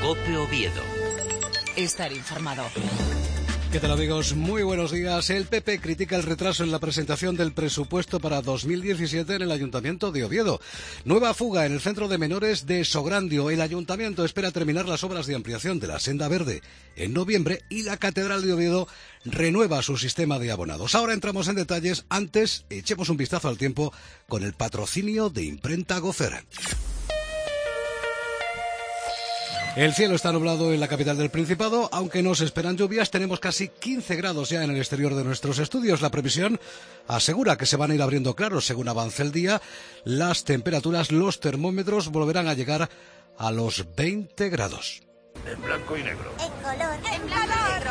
COPE Oviedo. Estar informado. ¿Qué tal, amigos? Muy buenos días. El PP critica el retraso en la presentación del presupuesto para 2017 en el Ayuntamiento de Oviedo. Nueva fuga en el centro de menores de Sograndio. El Ayuntamiento espera terminar las obras de ampliación de la Senda Verde en noviembre y la Catedral de Oviedo renueva su sistema de abonados. Ahora entramos en detalles. Antes, echemos un vistazo al tiempo con el patrocinio de Imprenta Gofer. El cielo está nublado en la capital del Principado, aunque no se esperan lluvias. Tenemos casi 15 grados ya en el exterior de nuestros estudios. La previsión asegura que se van a ir abriendo claros según avance el día. Las temperaturas, los termómetros volverán a llegar a los 20 grados. En blanco y negro. En color. En blanco y negro.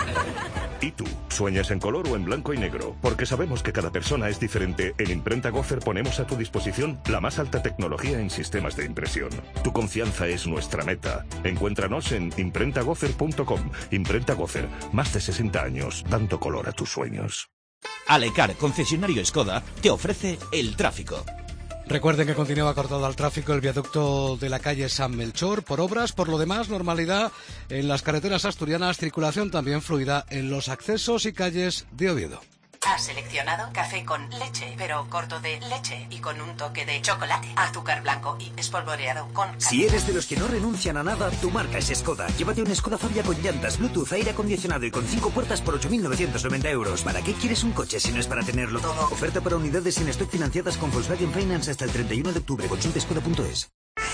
¿Y tú? ¿Sueñas en color o en blanco y negro? Porque sabemos que cada persona es diferente. En Imprenta Gofer ponemos a tu disposición la más alta tecnología en sistemas de impresión. Tu confianza es nuestra meta. Encuéntranos en imprentagofer.com. Imprenta Gofer, más de 60 años dando color a tus sueños. Alecar, concesionario Skoda, te ofrece el tráfico. Recuerden que continúa cortado al tráfico el viaducto de la calle San Melchor por obras. Por lo demás, normalidad en las carreteras asturianas, circulación también fluida en los accesos y calles de Oviedo. Has seleccionado café con leche, pero corto de leche y con un toque de chocolate, azúcar blanco y espolvoreado con... Si eres de los que no renuncian a nada, tu marca es Skoda. Llévate un Skoda Fabia con llantas, Bluetooth, aire acondicionado y con 5 puertas por 8.990 euros. ¿Para qué quieres un coche si no es para tenerlo todo? Oferta para unidades sin stock financiadas con Volkswagen Finance hasta el 31 de octubre. Consulte skoda.es.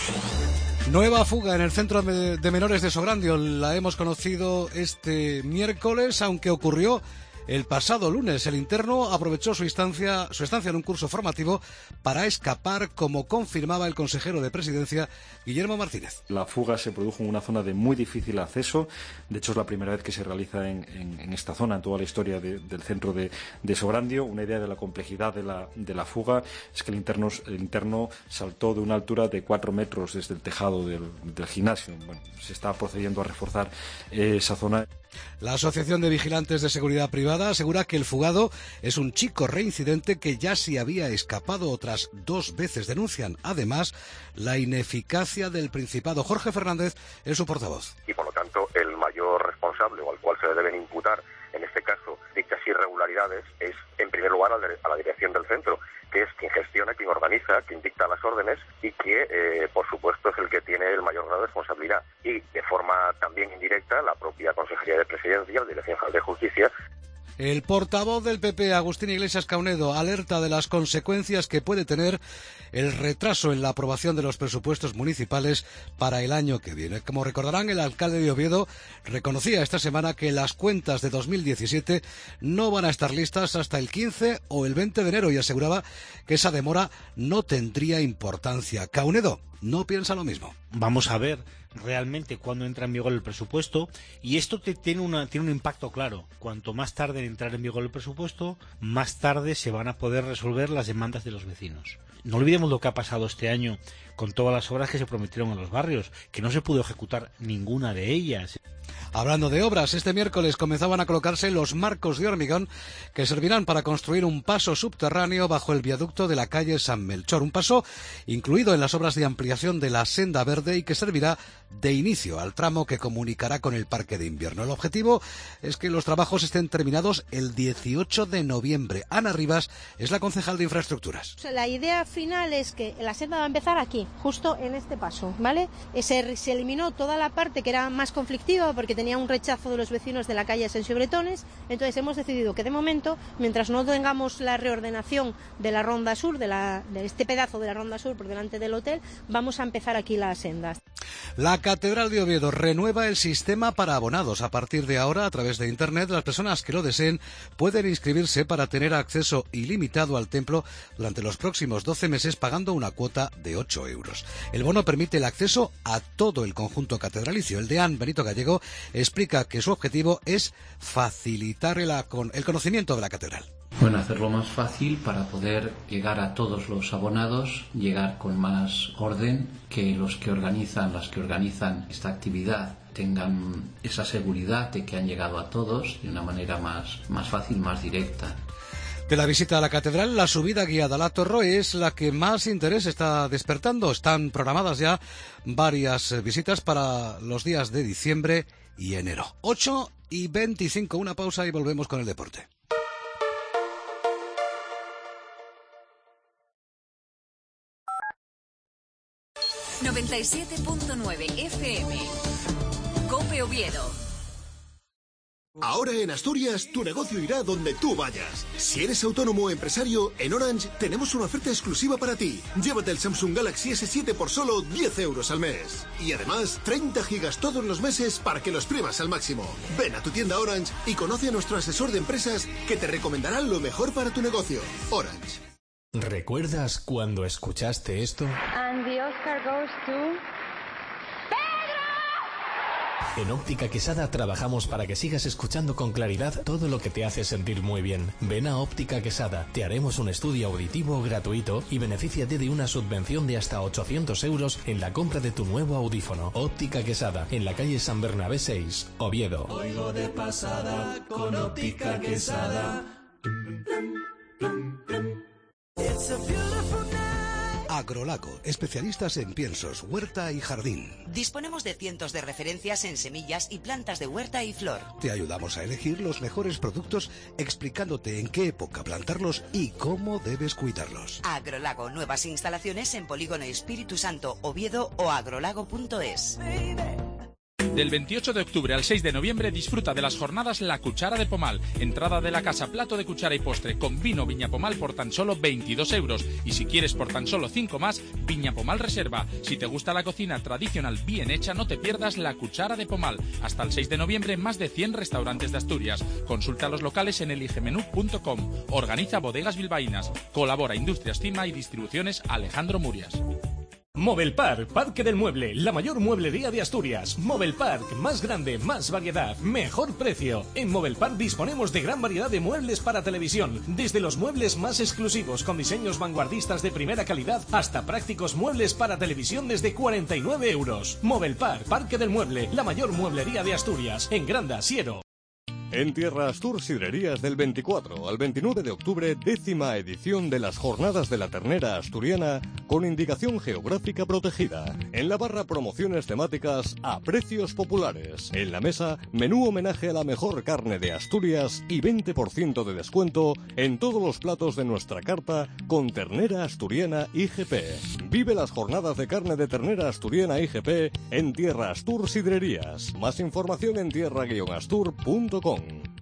Nueva fuga en el centro de menores de Sograndio. La hemos conocido este miércoles, aunque ocurrió el pasado lunes. El interno aprovechó su estancia en un curso formativo para escapar, como confirmaba el consejero de Presidencia, Guillermo Martínez. La fuga se produjo en una zona de muy difícil acceso. De hecho, es la primera vez que se realiza en esta zona, en toda la historia del centro de Sograndio. Una idea de la complejidad de la fuga es que el interno saltó de una altura de 4 metros desde el tejado del gimnasio. Bueno, se está procediendo a reforzar esa zona. La Asociación de Vigilantes de Seguridad Privada asegura que el fugado es un chico reincidente que ya se había escapado otras 2 veces. Denuncian, además, la ineficacia del Principado. Jorge Fernández es su portavoz. Y, por lo tanto, el mayor responsable o al cual se le deben imputar, en este caso, dichas irregularidades, es, en primer lugar, a la dirección del centro, que es quien gestiona, quien organiza, quien dicta las órdenes y que, por supuesto, es el que tiene el mayor grado de responsabilidad. Y, de forma también indirecta, la propia Consejería de Presidencia, la Dirección General de Justicia. El portavoz del PP, Agustín Iglesias Caunedo, alerta de las consecuencias que puede tener el retraso en la aprobación de los presupuestos municipales para el año que viene. Como recordarán, el alcalde de Oviedo reconocía esta semana que las cuentas de 2017 no van a estar listas hasta el 15 o el 20 de enero y aseguraba que esa demora no tendría importancia. Caunedo no piensa lo mismo. Vamos a ver realmente cuándo entra en vigor el presupuesto, y esto tiene un impacto claro. Cuanto más tarde en entrar en vigor el presupuesto, más tarde se van a poder resolver las demandas de los vecinos. No olvidemos lo que ha pasado este año con todas las obras que se prometieron en los barrios, que no se pudo ejecutar ninguna de ellas. Hablando de obras, este miércoles comenzaban a colocarse los marcos de hormigón que servirán para construir un paso subterráneo bajo el viaducto de la calle San Melchor. Un paso incluido en las obras de ampliación de la Senda Verde y que servirá de inicio al tramo que comunicará con el Parque de Invierno. El objetivo es que los trabajos estén terminados el 18 de noviembre. Ana Rivas es la concejal de Infraestructuras. La idea final es que la senda va a empezar aquí, justo en este paso, ¿vale? Se eliminó toda la parte que era más conflictiva porque tenía un rechazo de los vecinos de la calle Asensio Bretones. Entonces hemos decidido que de momento, mientras no tengamos la reordenación de la Ronda Sur, de este pedazo de la Ronda Sur por delante del hotel, vamos a empezar aquí las sendas. La Catedral de Oviedo renueva el sistema para abonados. A partir de ahora, a través de Internet, las personas que lo deseen pueden inscribirse para tener acceso ilimitado al templo durante los próximos 12 meses pagando una cuota de 8 euros. El bono permite el acceso a todo el conjunto catedralicio. El deán Benito Gallego explica que su objetivo es facilitar el conocimiento de la catedral. Bueno, hacerlo más fácil para poder llegar a todos los abonados, llegar con más orden, que las que organizan esta actividad tengan esa seguridad de que han llegado a todos de una manera más fácil, más directa. De la visita a la catedral, la subida guiada a la Torre es la que más interés está despertando. Están programadas ya varias visitas para los días de diciembre y enero. 8:25, una pausa y volvemos con el deporte. ...97.9 FM... COPE Oviedo. Ahora en Asturias, tu negocio irá donde tú vayas. Si eres autónomo o empresario, en Orange tenemos una oferta exclusiva para ti. Llévate el Samsung Galaxy S7 por solo 10 euros al mes. Y además, 30 gigas todos los meses para que lo exprimas al máximo. Ven a tu tienda Orange y conoce a nuestro asesor de empresas que te recomendará lo mejor para tu negocio. Orange. ¿Recuerdas cuando escuchaste esto? And the Oscar goes to... En Óptica Quesada trabajamos para que sigas escuchando con claridad todo lo que te hace sentir muy bien. Ven a Óptica Quesada, te haremos un estudio auditivo gratuito y benefíciate de una subvención de hasta 800 euros en la compra de tu nuevo audífono. Óptica Quesada, en la calle San Bernabé 6, Oviedo. Oigo de pasada con Óptica Quesada. Agrolago, especialistas en piensos, huerta y jardín. Disponemos de cientos de referencias en semillas y plantas de huerta y flor. Te ayudamos a elegir los mejores productos explicándote en qué época plantarlos y cómo debes cuidarlos. Agrolago, nuevas instalaciones en Polígono Espíritu Santo, Oviedo o agrolago.es. Del 28 de octubre al 6 de noviembre disfruta de las jornadas La Cuchara de Pomal. Entrada de la casa, plato de cuchara y postre con vino Viña Pomal por tan solo 22 euros. Y si quieres por tan solo 5 más, Viña Pomal Reserva. Si te gusta la cocina tradicional bien hecha, no te pierdas La Cuchara de Pomal. Hasta el 6 de noviembre, más de 100 restaurantes de Asturias. Consulta los locales en eligemenú.com. Organiza Bodegas Bilbaínas. Colabora Industrias Cima y Distribuciones Alejandro Murias. Movelpark, Parque del Mueble, la mayor mueblería de Asturias. Movelpark, más grande, más variedad, mejor precio. En Movelpark disponemos de gran variedad de muebles para televisión, desde los muebles más exclusivos con diseños vanguardistas de primera calidad hasta prácticos muebles para televisión desde 49 euros. Movelpark, Parque del Mueble, la mayor mueblería de Asturias, en Granda, Siero. En Tierra Astur Sidrerías, del 24 al 29 de octubre, 10ª edición de las Jornadas de la Ternera Asturiana con indicación geográfica protegida. En la barra, promociones temáticas a precios populares. En la mesa, menú homenaje a la mejor carne de Asturias y 20% de descuento en todos los platos de nuestra carta con ternera asturiana IGP. Vive las jornadas de carne de ternera asturiana IGP en Tierra Astur Sidrerías. Más información en tierra-astur.com.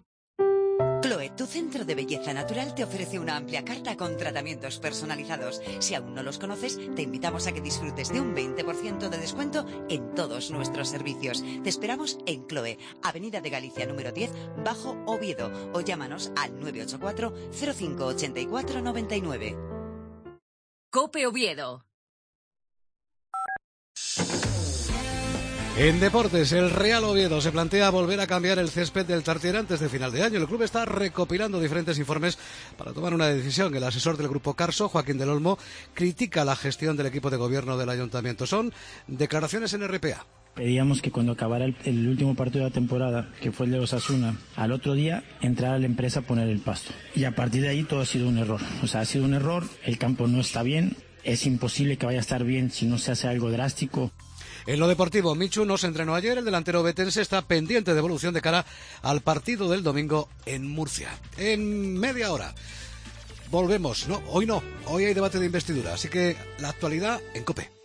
Chloe, tu centro de belleza natural, te ofrece una amplia carta con tratamientos personalizados. Si aún no los conoces, te invitamos a que disfrutes de un 20% de descuento en todos nuestros servicios. Te esperamos en Chloe, Avenida de Galicia número 10, Bajo Oviedo, o llámanos al 984 05 84 99. COPE Oviedo. En deportes, el Real Oviedo se plantea volver a cambiar el césped del Tartiere antes de final de año. El club está recopilando diferentes informes para tomar una decisión. El asesor del grupo Carso, Joaquín del Olmo, critica la gestión del equipo de gobierno del ayuntamiento. Son declaraciones en RPA. Pedíamos que cuando acabara el último partido de la temporada, que fue el de Osasuna, al otro día entrara la empresa a poner el pasto. Y a partir de ahí todo ha sido un error. O sea, ha sido un error, el campo no está bien, es imposible que vaya a estar bien si no se hace algo drástico. En lo deportivo, Michu no se entrenó ayer. El delantero betense está pendiente de evolución de cara al partido del domingo en Murcia. En media hora volvemos. Hoy hay debate de investidura, así que la actualidad en COPE.